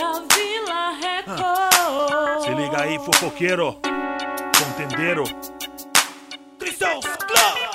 da Vila Record. Se liga aí, fofoqueiro, contendeiro. Cristãos Club.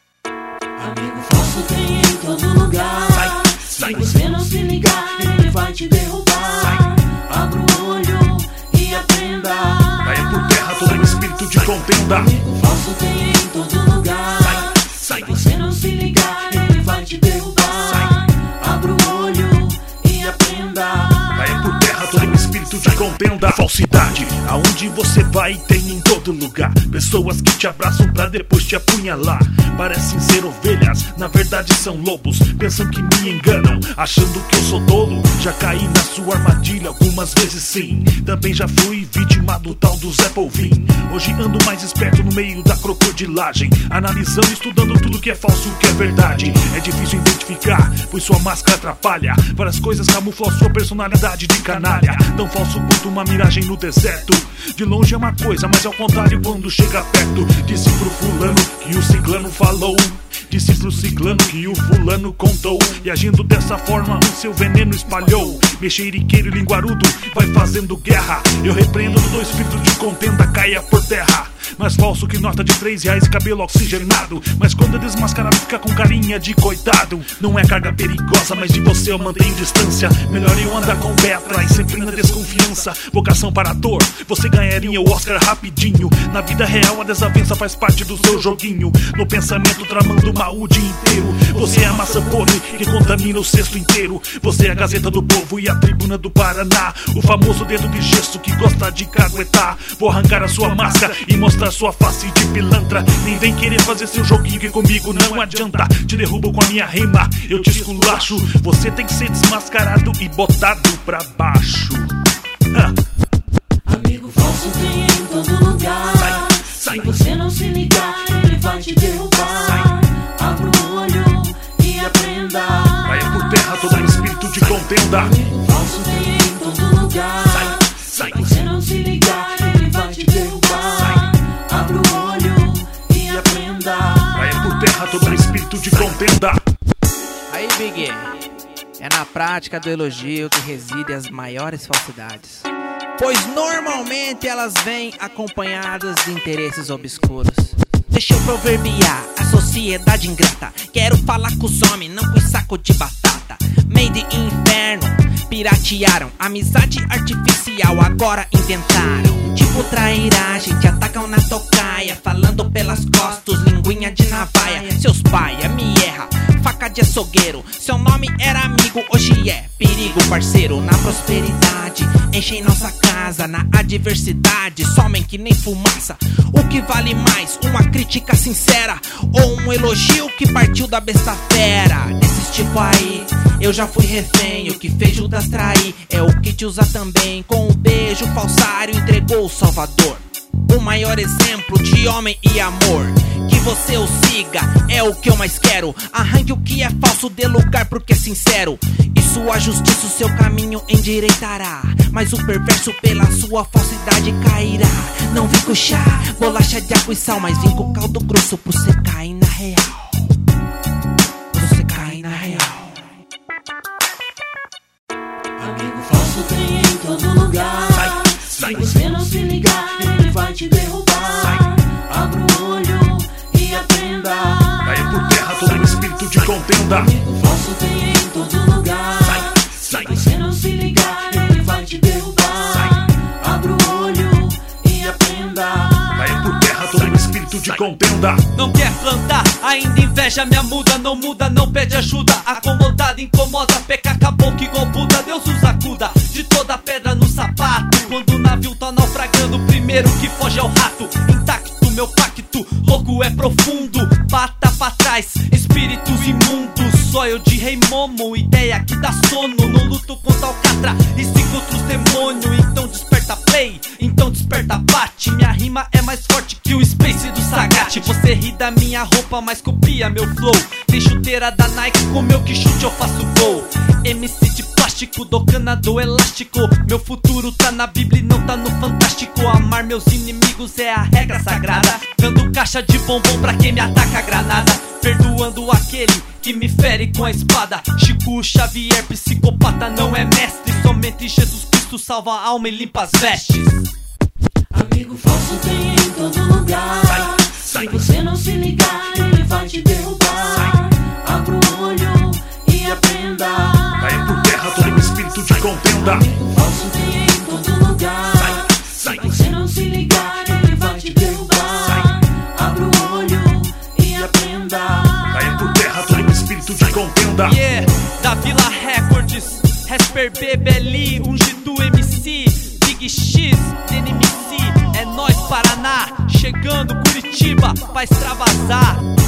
Amigo falso tem em todo lugar. Sai, Se você não se ligar, ele vai te derrubar. Abra o olho e aprenda. Caia por terra todo espírito de contenda. Amigo falso tem em todo lugar. Sai, Se você não se ligar, ele vai te derrubar. Abra o olho e aprenda. caia por terra todo espírito de contenda. Falsidade, aonde você vai tem em todo lugar. Pessoas que te abraçam pra depois te apunhalar. Parecem ser ovelhas, na verdade são lobos. Pensam que me enganam, achando que eu sou tolo. Já caí na sua armadilha algumas vezes sim. Também já fui vítima do tal do Zé Polvin. Hoje ando mais esperto no meio da crocodilagem, analisando e estudando tudo que é falso e o que é verdade. É difícil identificar, pois sua máscara atrapalha. Várias coisas camuflam sua personalidade de canalha. Tão falso quanto uma miragem no deserto. De longe é uma coisa, mas é ao contrário quando chega perto. Disse pro fulano que o ciclano falou. Disse pro ciclano que o fulano contou. E agindo dessa forma o seu veneno espalhou. Mexeriqueiro e linguarudo vai fazendo guerra. Eu repreendo todo espírito de contenda caia por terra. Mais falso que nota de R$3 e cabelo oxigenado. Mas quando é desmascarado fica com carinha de coitado. Não é carga perigosa, mas de você eu mantenho distância. Melhor eu andar com o pé atrás, sempre na desconfiança. Vocação para ator, você ganharia o Oscar rapidinho. Na vida real a desavença faz parte do seu joguinho. No pensamento tramando mal o dia inteiro. Você é a massa podre que contamina o cesto inteiro. Você é a Gazeta do Povo e a Tribuna do Paraná. O famoso dedo de gesso que gosta de caguetar. Vou arrancar a sua máscara e mostrar sua face de pilantra. Nem vem querer fazer seu joguinho que comigo não adianta. Te derrubo com a minha rima, eu te esculacho. Você tem que ser desmascarado e botado pra baixo. Amigo falso tem em todo lugar. Sai, Se você não se ligar, ele vai te derrubar. Abra o olho e aprenda. caia por terra todo espírito de contenda. Amigo falso tem em todo lugar. Sai, Se você não se ligar, ele vai te derrubar. Abra o olho e aprenda. caia por terra todo espírito de contenda. Aí, Big, é na prática do elogio que residem as maiores falsidades. Pois normalmente elas vêm acompanhadas de interesses obscuros. Deixa eu proverbiar a sociedade ingrata. Quero falar com os homens, não com saco de batata. Made in inferno, piratearam. Amizade artificial agora inventaram. Tipo trairagem, te atacam na tocaia. Falando pelas costas, linguinha de navaia. Seus paia me erra, faca de açougueiro. Seu nome era amigo, hoje é perigo, parceiro. Na prosperidade, enchem nossa casa. Na adversidade, somem que nem fumaça. O que vale mais, uma crítica sincera ou um elogio que partiu da besta fera? Desses tipo aí, eu já fui refém. O que fez Judas trair é o que te usa também. Com um beijo falsário entregou o Salvador. O maior exemplo de homem e amor. Que você o siga, é o que eu mais quero. Arranque o que é falso, dê lugar pro que é sincero. E sua justiça o seu caminho endireitará. Mas o perverso pela sua falsidade cairá. Não vim com chá, bolacha de água e sal, mas vim com caldo grosso pra você cair na real. Você cair na real. Amigo falso tem em todo lugar. Se você não se ligar, ele vai te derrubar. Abra o olho e aprenda. caia por terra todo espírito de contenda. Amigo falso tem em todo lugar. Se você não se ligar, ele vai te derrubar. Abra o olho e aprenda. caia por terra todo espírito de contenda. Não quer plantar, ainda inveja minha muda. Não muda, não pede ajuda. Acomodada, incomoda, peca acabou que igual Buda. Deus os acuda de toda pedra no sapato. Quando o navio tá naufragando, o primeiro que foge é o rato. Intacto, meu pacto, louco é profundo. Bata pra trás, espíritos imundos. Só eu de rei Momo, ideia que dá sono. Não luto contra Alcatra e sim contra os demônios. Então desperta play, então desperta bate. Minha rima é mais forte que o Space do Sagat. Você ri da minha roupa, mas copia meu flow. Tem chuteira da Nike, com meu que chute eu faço gol. MC de plástico, do cana do elástico. Meu futuro tá na Bíblia e não tá no Fantástico. Amar meus inimigos é a regra sagrada. Dando caixa de bombom pra quem me ataca a granada. Perdoando aquele que me fere com a espada. Chico Xavier, psicopata, não é mestre. Somente Jesus Cristo Cristo salva a alma e limpa as vestes. Amigo falso tem em todo lugar. Se você não se ligar, ele vai te derrubar. Abra o olho e aprenda. Caia por terra todo espírito de contenda. Amigo falso tem em todo lugar. Se você não se ligar, ele vai te derrubar. Abra o olho e aprenda. Caia por terra todo espírito de contenda. Yeah, da Vila Records, Rasper B, Belly, Ungido MC, Big X, DNMC, é nóis Paraná, chegando Curitiba pra extravasar.